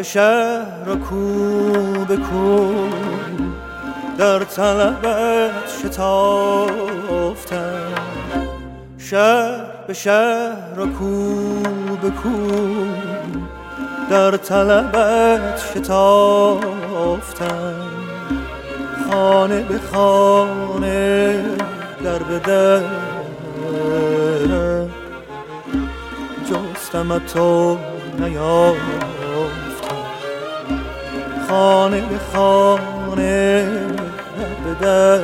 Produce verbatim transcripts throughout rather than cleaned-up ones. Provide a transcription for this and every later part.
به شهر و کو به کو در طلبت شتافتم. شهر به شهر و کو به کو در طلبت شتافتم. خانه به خانه در به در جستم تو نیافتم. خانه به خانه در به در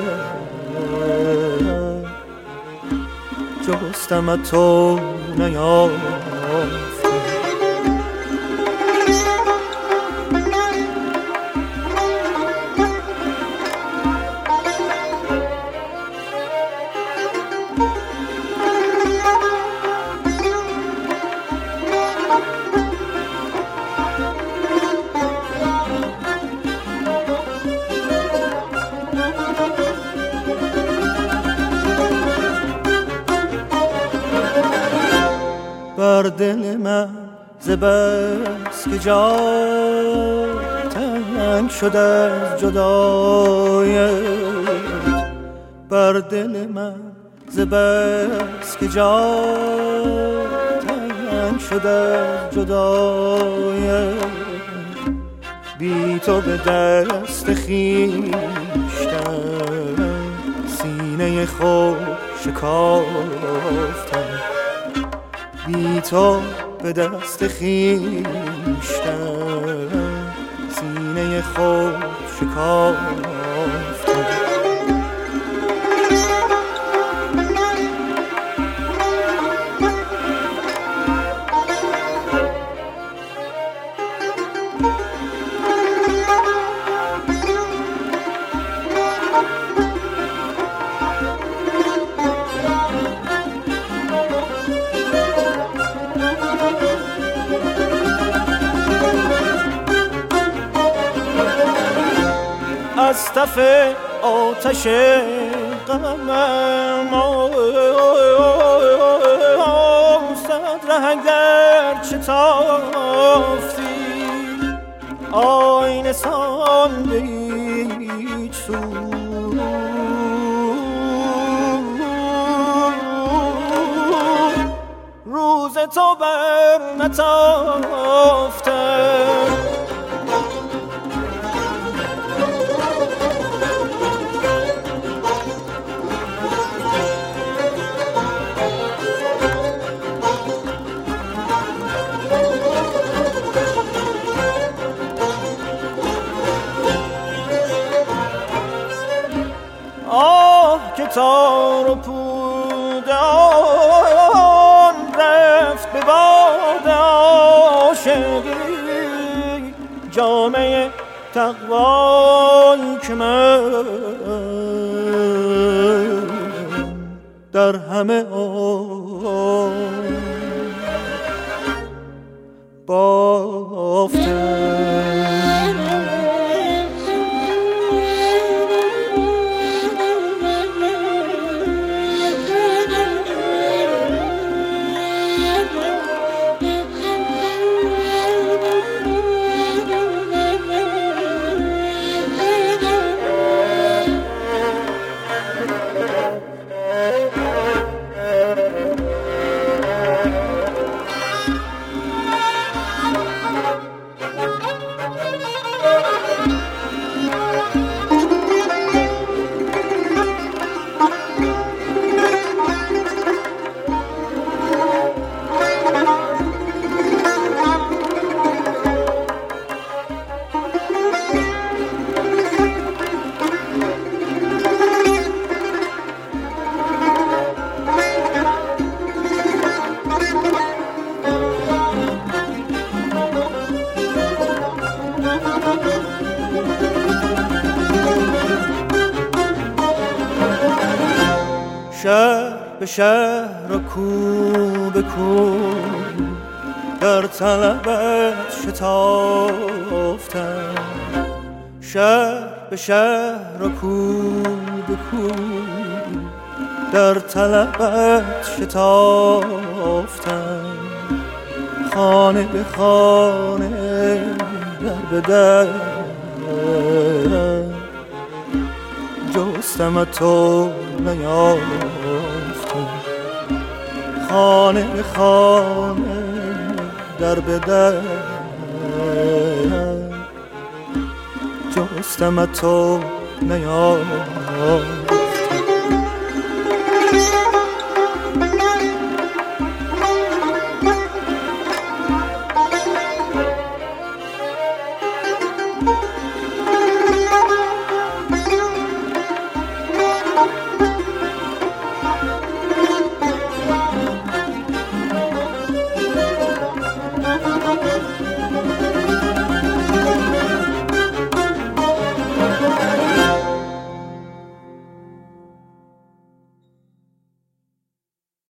جستم تو نیافتم. بر دل من ز بس که جا تنگ شده از جدایت، بر دل من ز بس که جا تنگ شده از جدایت، بی تو به دست خویشتن سینه خود شکافتم. بی تو به دست خویشتن سینه خود شکافتم. از تف آتش غمم صد رنگ در چه تافتی، آینه سان به هیچ سو روز تو بر نتافتم. آه که تار و پود آن رفت به باد عاشقی، جامعه تقوایی که من در همه آن بافتم. شهر به شهر و کو به کو در طلبت شتافتم. شهر به شهر و کو به کو در طلبت شتافتم. خانه به خانه در به در جستم تو نیافتم، خانه به خانه در به در جستم تو نیافتم.